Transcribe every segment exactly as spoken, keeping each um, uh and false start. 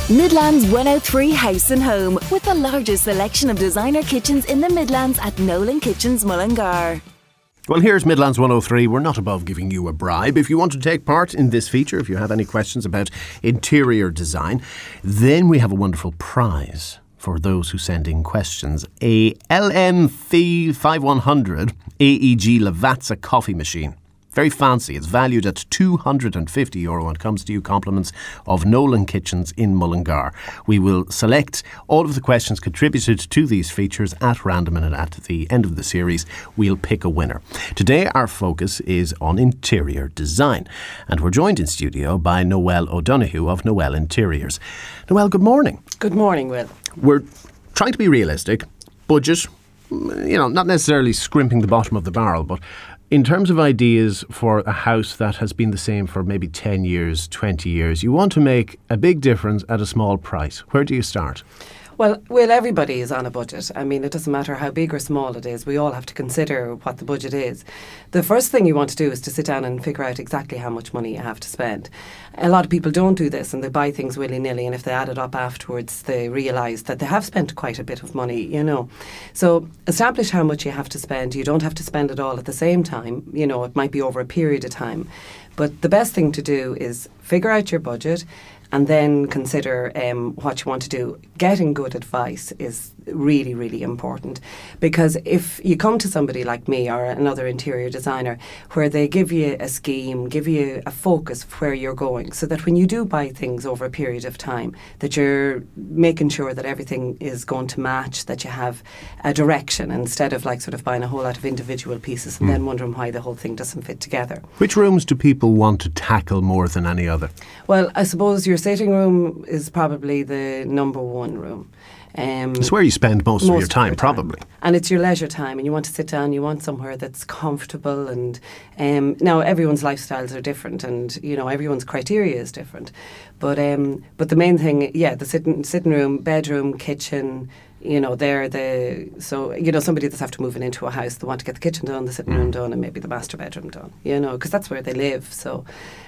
Midlands one oh three House and Home, with the largest selection of designer kitchens in the Midlands at Nolan Kitchens, Mullingar. Well, here's Midlands one oh three. We're not above giving you a bribe. If you want to take part in this feature, if you have any questions about interior design, then we have a wonderful prize for those who send in questions. A L M fifty-one hundred A E G Lavazza coffee machine. Very fancy. It's valued at two hundred fifty euro and comes to you compliments of Nolan Kitchens in Mullingar. We will select all of the questions contributed to these features at random, and at the end of the series we'll pick a winner. Today our focus is on interior design, and we're joined in studio by Noelle O'Donoghue of Noelle Interiors. Noelle, good morning. Good morning, Will. We're trying to be realistic, budget, you know, not necessarily scrimping the bottom of the barrel, but in terms of ideas for a house that has been the same for maybe ten years, twenty years, you want to make a big difference at a small price. Where do you start? Well, well, everybody is on a budget. I mean, it doesn't matter how big or small it is. We all have to consider what the budget is. The first thing you want to do is to sit down and figure out exactly how much money you have to spend. A lot of people don't do this, and they buy things willy-nilly, and if they add it up afterwards, they realise that they have spent quite a bit of money, you know. So establish how much you have to spend. You don't have to spend it all at the same time. You know, it might be over a period of time. But the best thing to do is figure out your budget and then consider um, what you want to do. Getting good advice is really, really important, because if you come to somebody like me or another interior designer where they give you a scheme, give you a focus of where you're going, so that when you do buy things over a period of time, that you're making sure that everything is going to match, that you have a direction, instead of like sort of buying a whole lot of individual pieces and mm. then wondering why the whole thing doesn't fit together. Which rooms do people want to tackle more than any other? Well, I suppose your sitting room is probably the number one room. Um, it's where you spend most, most of your time, of your probably. Time. And it's your leisure time, and you want to sit down, you want somewhere that's comfortable. And um, now everyone's lifestyles are different, and you know everyone's criteria is different. But um, but the main thing, yeah, the sitting sitting room, bedroom, kitchen. You know, they're the so you know somebody that's after moving into a house, they want to get the kitchen done, the sitting mm. room done, and maybe the master bedroom done. You know, because that's where they live. So.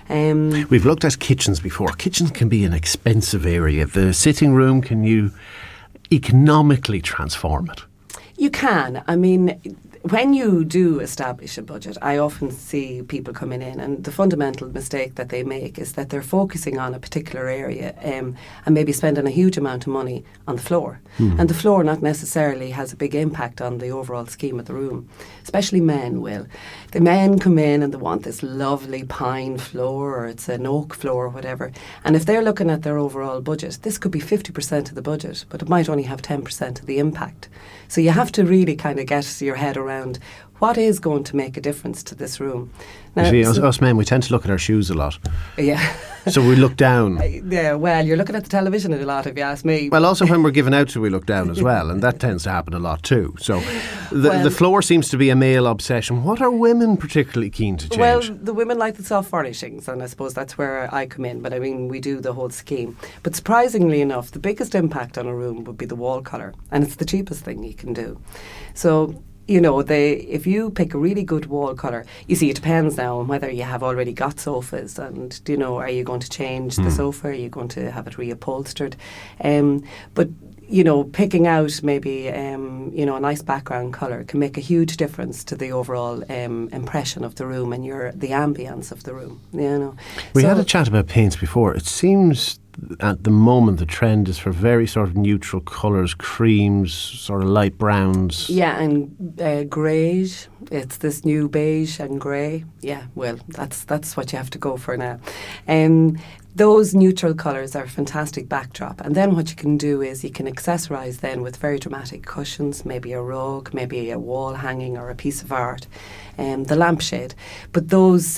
Um, We've looked at kitchens before. Kitchens can be an expensive area. The sitting room, can you economically transform it? You can. I mean, when you do establish a budget, I often see people coming in, and the fundamental mistake that they make is that they're focusing on a particular area um, and maybe spending a huge amount of money on the floor. Mm. And the floor not necessarily has a big impact on the overall scheme of the room. Especially men will. The men come in and they want this lovely pine floor, or it's an oak floor or whatever. And if they're looking at their overall budget, this could be fifty percent of the budget, but it might only have ten percent of the impact. So you have to really kind of get your head around what is going to make a difference to this room. Now, see, us, so, us men, we tend to look at our shoes a lot. Yeah. So we look down. Yeah, well, you're looking at the television a lot, if you ask me. Well, also when we're giving out, so we look down as well, and that tends to happen a lot too. So the, well, the floor seems to be a male obsession. What are women particularly keen to change? Well, the women like the soft furnishings, and I suppose that's where I come in. But I mean, we do the whole scheme. But surprisingly enough, the biggest impact on a room would be the wall colour, and it's the cheapest thing you can do. So, you know, they, if you pick a really good wall colour, you see, it depends now on whether you have already got sofas, and, you know, are you going to change mm. the sofa? Are you going to have it reupholstered? Um, but, you know, picking out maybe, um, you know, a nice background colour can make a huge difference to the overall um, impression of the room and your the ambience of the room, you know. We so, had a chat about paints before. It seems at the moment the trend is for very sort of neutral colours, creams, sort of light browns. Yeah, and uh, greige. It's this new beige and grey. Yeah, well, that's that's what you have to go for now. Um, those neutral colours are a fantastic backdrop, and then what you can do is you can accessorise then with very dramatic cushions, maybe a rug, maybe a wall hanging or a piece of art, um, the lampshade. But those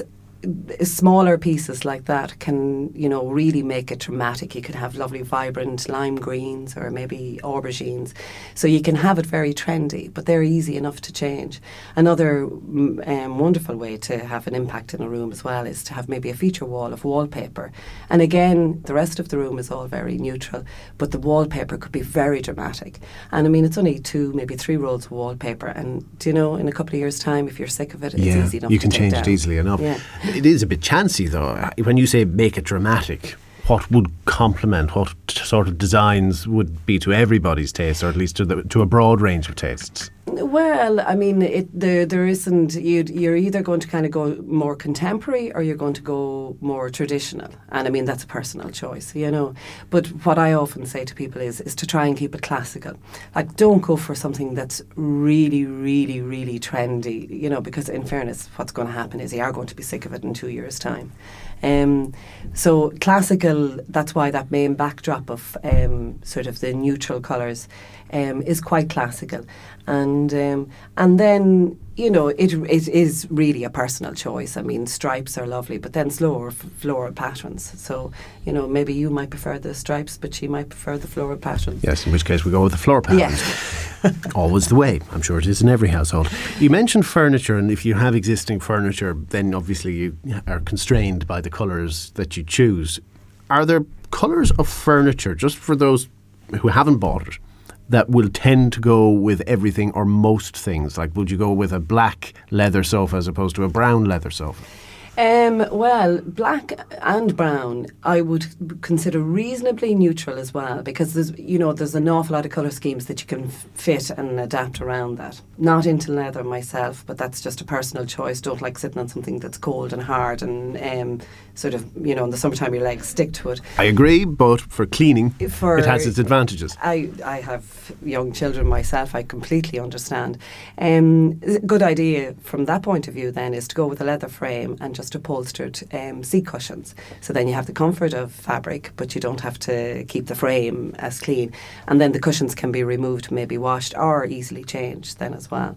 smaller pieces like that can, you know, really make it dramatic. You could have lovely vibrant lime greens or maybe aubergines. So you can have it very trendy, but they're easy enough to change. Another um, wonderful way to have an impact in a room as well is to have maybe a feature wall of wallpaper. And again, the rest of the room is all very neutral, but the wallpaper could be very dramatic. And I mean, it's only two, maybe three rolls of wallpaper. And, do you know, in a couple of years' time, if you're sick of it, it's yeah, easy enough you to can take change down. it easily enough. Yeah. It is a bit chancy though. When you say make it dramatic, what would complement, what t- sort of designs would be to everybody's taste, or at least to the, to a broad range of tastes? Well, I mean, it, there there isn't. You'd, you're either going to kind of go more contemporary or you're going to go more traditional, and I mean that's a personal choice, you know. But what I often say to people is is to try and keep it classical. Like, don't go for something that's really, really, really trendy, you know, because in fairness, what's going to happen is you are going to be sick of it in two years' time. Um, so classical. That's why that main backdrop of um, sort of the neutral colours um, is quite classical. And um, and then, you know, it it is really a personal choice. I mean, stripes are lovely, but then slower f- floral patterns. So, you know, maybe you might prefer the stripes, but she might prefer the floral patterns. Yes, in which case we go with the floor patterns. Yeah. Always the way. I'm sure it is in every household. You mentioned furniture, and if you have existing furniture, then obviously you are constrained by the colours that you choose. Are there colours of furniture, just for those who haven't bought it, that will tend to go with everything or most things? Like, would you go with a black leather sofa as opposed to a brown leather sofa? Um, well, black and brown I would consider reasonably neutral as well, because there's, you know, there's an awful lot of colour schemes that you can f- fit and adapt around that. Not into leather myself, but that's just a personal choice. Don't like sitting on something that's cold and hard and um, sort of, you know, in the summertime your legs stick to it. I agree, but for cleaning, For, it has its advantages. I, I have young children myself, I completely understand. Um, good idea from that point of view then is to go with a leather frame and just upholstered um, seat cushions. So then you have the comfort of fabric, but you don't have to keep the frame as clean. And then the cushions can be removed, maybe washed or easily changed then as well.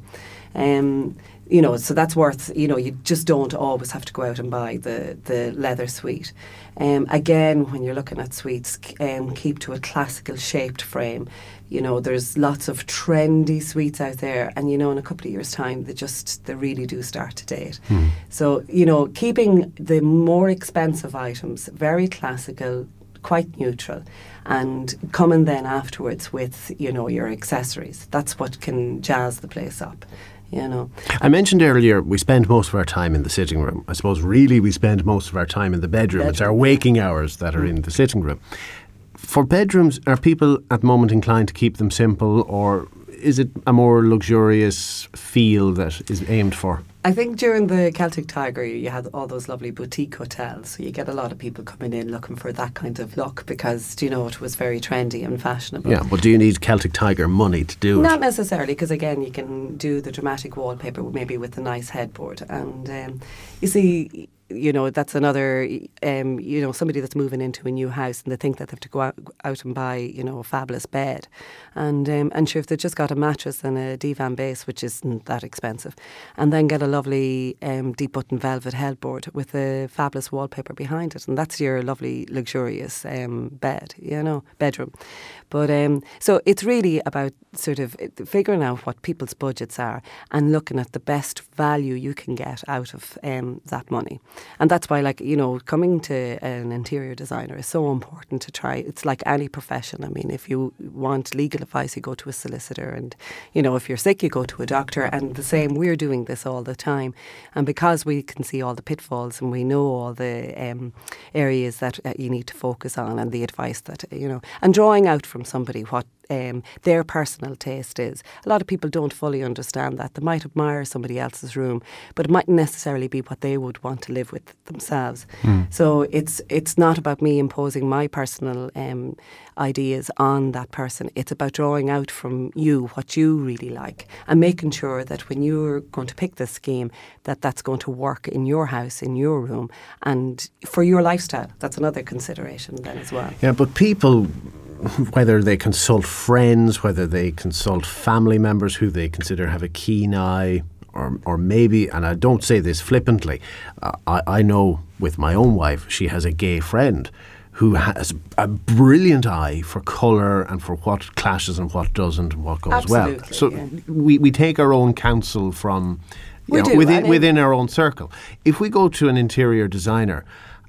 Um, you know, so that's worth, you know, you just don't always have to go out and buy the, the leather suite. Um, again, when you're looking at suites, um, keep to a classical shaped frame. You know, there's lots of trendy suites out there, and you know, in a couple of years' time, they just, they really do start to date. Hmm. So, you know, keeping the more expensive items very classical, quite neutral, and coming then afterwards with, you know, your accessories. That's what can jazz the place up. You know. I mentioned earlier we spend most of our time in the sitting room. I suppose really we spend most of our time in the bedroom. bedroom. It's our waking hours that are in the sitting room. For bedrooms, are people at the moment inclined to keep them simple, or is it a more luxurious feel that is aimed for? I think during the Celtic Tiger you had all those lovely boutique hotels, so you get a lot of people coming in looking for that kind of look because, you know, it was very trendy and fashionable. Yeah, but do you need Celtic Tiger money to do it? Not necessarily, because again you can do the dramatic wallpaper maybe with a nice headboard, and um, you see, you know, that's another, um, you know, somebody that's moving into a new house and they think that they have to go out, out and buy, you know, a fabulous bed. And um, and sure, if they've just got a mattress and a divan base, which isn't that expensive, and then get a lovely um, deep button velvet headboard with a fabulous wallpaper behind it, and that's your lovely luxurious um, bed, you know, bedroom. But um, so it's really about sort of figuring out what people's budgets are and looking at the best value you can get out of um, that money. And that's why, like, you know, coming to an interior designer is so important to try. It's like any profession. I mean, if you want legal advice, you go to a solicitor, and, you know, if you're sick, you go to a doctor. And the same, we're doing this all the time. And because we can see all the pitfalls and we know all the um, areas that uh, you need to focus on and the advice that, you know, and drawing out from somebody what Um, their personal taste is. A lot of people don't fully understand that. They might admire somebody else's room, but it mightn't necessarily be what they would want to live with themselves. Mm. So it's it's not about me imposing my personal um, ideas on that person. It's about drawing out from you what you really like and making sure that when you're going to pick this scheme, that that's going to work in your house, in your room, and for your lifestyle. That's another consideration then as well. Yeah, but people, whether they consult friends, whether they consult family members who they consider have a keen eye, or or maybe, and I don't say this flippantly, uh, I, I know with my own wife, she has a gay friend who has a brilliant eye for colour and for what clashes and what doesn't and what goes Absolutely, well. So yeah. we, we take our own counsel from you we know, do, within, it, within our own circle. If we go to an interior designer,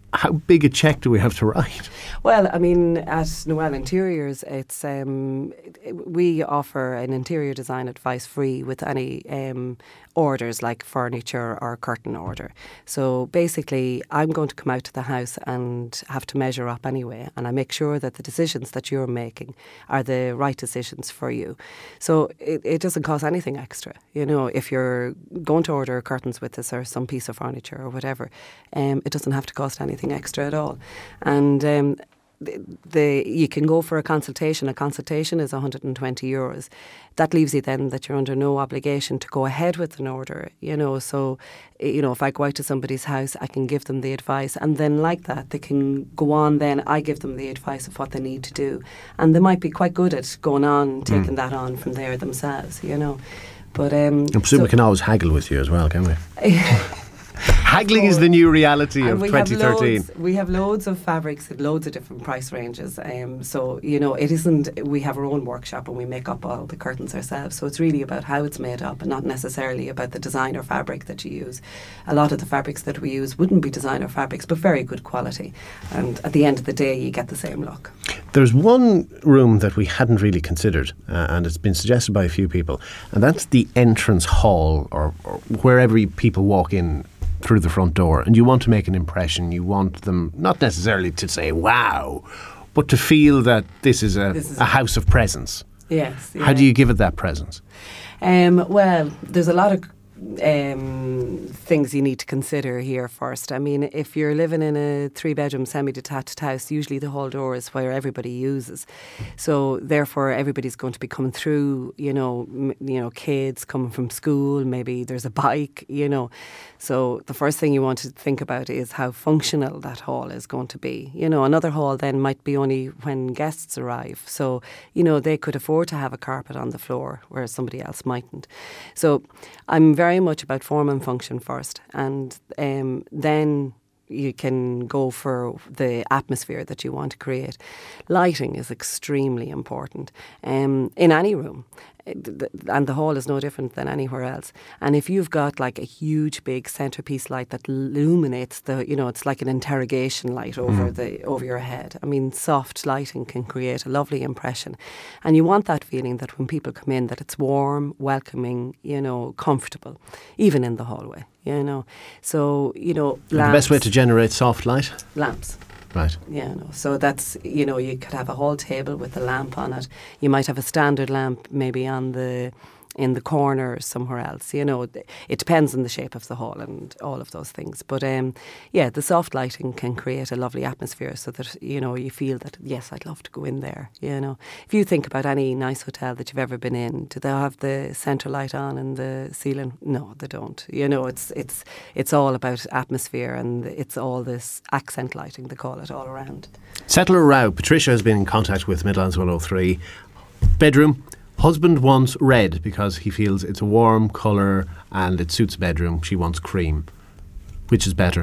how big a cheque do we have to write? Well, I mean, at Noel Interiors, it's um, we offer an interior design advice free with any um, orders like furniture or curtain order. So basically, I'm going to come out to the house and have to measure up anyway, and I make sure that the decisions that you're making are the right decisions for you. So it, it doesn't cost anything extra. You know, if you're going to order curtains with us or some piece of furniture or whatever, um, it doesn't have to cost anything extra at all. And um, the, the you can go for a consultation. A consultation is one hundred twenty euros. That leaves you then that you're under no obligation to go ahead with an order, you know. So, you know, if I go out to somebody's house, I can give them the advice, and then like that, they can go on then, I give them the advice of what they need to do. And they might be quite good at going on, taking mm. that on from there themselves, you know. But um, I presume so, we can always haggle with you as well, can we? Haggling is the new reality and of we twenty thirteen. Have loads, we have loads of fabrics at loads of different price ranges. Um, so, you know, it isn't, we have our own workshop and we make up all the curtains ourselves. So it's really about how it's made up and not necessarily about the designer fabric that you use. A lot of the fabrics that we use wouldn't be designer fabrics, but very good quality. And at the end of the day, you get the same look. There's one room that we hadn't really considered, uh, and it's been suggested by a few people, and that's the entrance hall, or, or wherever people walk in through the front door, and you want to make an impression. You want them not necessarily to say wow, but to feel that this is a, this is a house of presence. Yes. Yeah. How do you give it that presence? Um, well, there's a lot of um, things you need to consider here first. I mean, if you're living in a three-bedroom semi-detached house, usually the hall door is where everybody uses. So therefore, everybody's going to be coming through. You know, m- you know, kids coming from school. Maybe there's a bike. You know, so the first thing you want to think about is how functional that hall is going to be. You know, another hall then might be only when guests arrive. So you know, they could afford to have a carpet on the floor, whereas somebody else mightn't. So I'm very very much about form and function first, and um, then you can go for the atmosphere that you want to create. Lighting is extremely important um, in any room. And the hall is no different than anywhere else. And if you've got like a huge big centerpiece light that illuminates the, you know, it's like an interrogation light over mm. the over your head. I mean, soft lighting can create a lovely impression. And you want that feeling that when people come in, that it's warm, welcoming, you know, comfortable, even in the hallway, you know. So, you know, lamps. The best way to generate soft light? Lamps. Right. Yeah, no. So that's, you know, you could have a whole table with a lamp on it. You might have a standard lamp maybe on the in the corner or somewhere else. You know, it depends on the shape of the hall and all of those things. But um, yeah, the soft lighting can create a lovely atmosphere so that, you know, you feel that, yes, I'd love to go in there. You know, if you think about any nice hotel that you've ever been in, do they have the centre light on in the ceiling? No, they don't. You know, it's it's it's all about atmosphere, and it's all this accent lighting, they call it, all around. Settler Row. Patricia has been in contact with Midlands one oh three. Bedroom. Husband wants red because he feels it's a warm colour and it suits bedroom. She wants cream. Which is better?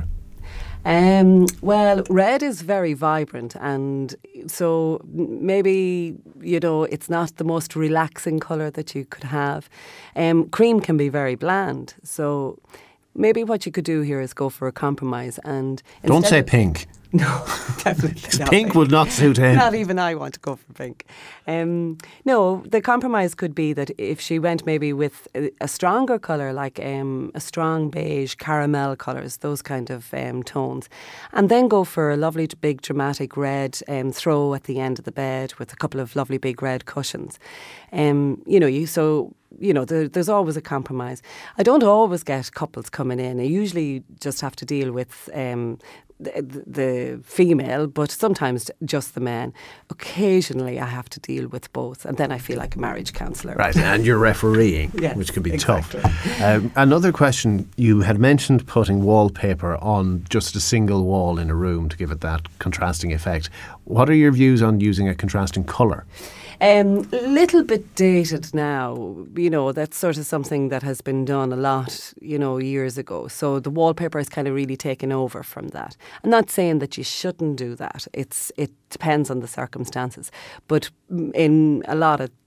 Um, well, red is very vibrant, and so maybe, you know, it's not the most relaxing colour that you could have. Um, cream can be very bland, so maybe what you could do here is go for a compromise. And don't say pink. No, definitely not. Pink would not suit him. Not even I want to go for pink. Um, no, the compromise could be that if she went maybe with a, a stronger colour, like um, a strong beige, caramel colours, those kind of um, tones, and then go for a lovely big dramatic red um, throw at the end of the bed with a couple of lovely big red cushions. Um, you know, you so... You know, there, there's always a compromise. I don't always get couples coming in. I usually just have to deal with um, the, the female, but sometimes just the men. Occasionally I have to deal with both, and then I feel like a marriage counsellor. Right, and you're refereeing, yes, which can be exactly. tough. Um, another question, you had mentioned putting wallpaper on just a single wall in a room to give it that contrasting effect. What are your views on using a contrasting colour? Um, little bit dated now, you know, that's sort of something that has been done a lot, you know, years ago. So the wallpaper has kind of really taken over from that. I'm not saying that you shouldn't do that. It's it depends on the circumstances. But in a lot of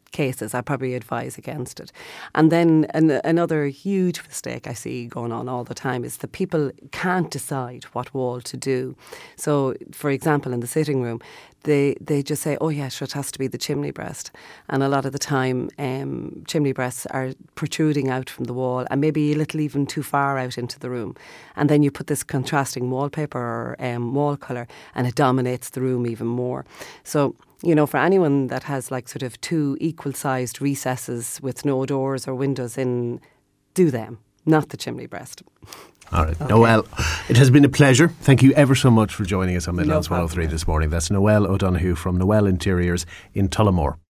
cases, I probably advise against it. And then an, another huge mistake I see going on all the time is that people can't decide what wall to do. So, for example, in the sitting room, they they just say, oh yeah, sure, it has to be the chimney breast. And a lot of the time, um, chimney breasts are protruding out from the wall and maybe a little even too far out into the room. And then you put this contrasting wallpaper or um, wall colour and it dominates the room even more. So, you know, for anyone that has like sort of two equal-sized recesses with no doors or windows in, do them, not the chimney breast. All right. Okay. Noelle, it has been a pleasure. Thank you ever so much for joining us on Midlands No one oh three this morning. That's Noelle O'Donoghue from Noelle Interiors in Tullamore.